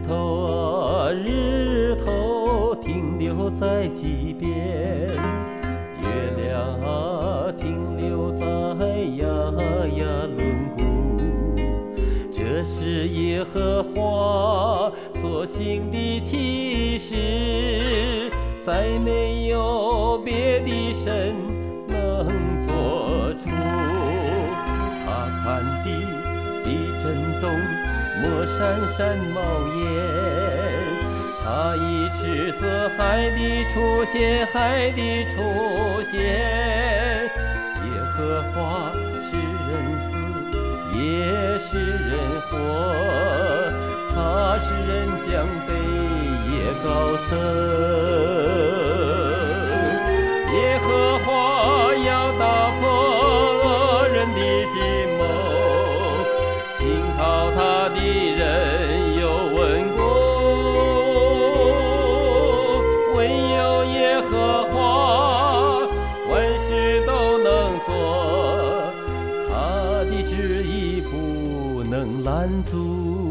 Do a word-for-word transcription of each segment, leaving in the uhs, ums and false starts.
头啊，日头停留在极边，月亮啊，停留在呀呀轮毂。这是耶和华所行的奇事，再没有别的神能做出。他看地地震动，莫闪闪冒烟，他一斥责海的出现，海的出现。耶和华是人死，也是人活，他使人将北也高升。耶和华要打破恶人的计谋，信靠他的人有稳固。唯有耶和华万事都能做，他的旨意不能拦阻。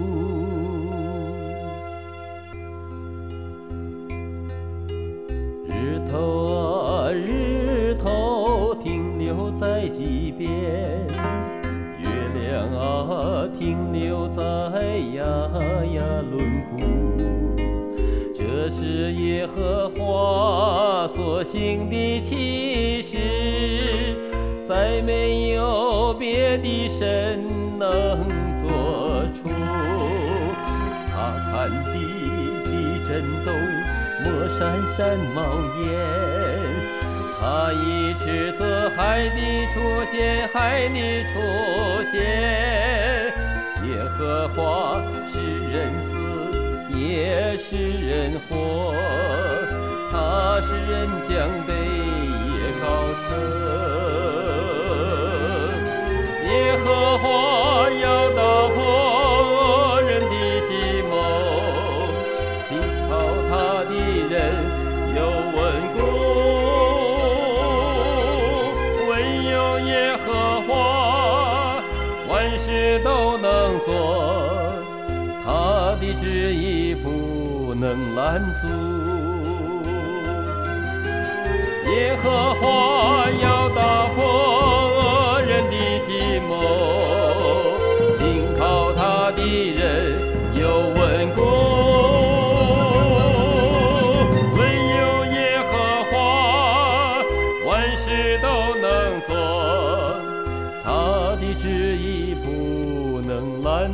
日头啊，日头停留在极边，月亮啊，停留在呀呀轮毂。这是耶和华所行的奇事，再没有别的神能做出。他看地地震动，莫闪闪冒烟，他一斥责海的出现，海的出现。耶和华使人死，也使人活，他使人将北也高升。耶和华要打破恶人的计谋，信靠他的人有稳固。唯有耶和华万事都能做，他的旨意不能拦阻。耶和华要打破恶人的计谋，信靠他的人有稳固。唯有耶和华万事都能做，他的旨意不能拦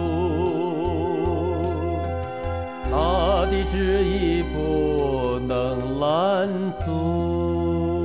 阻，他的旨意不能拦阻。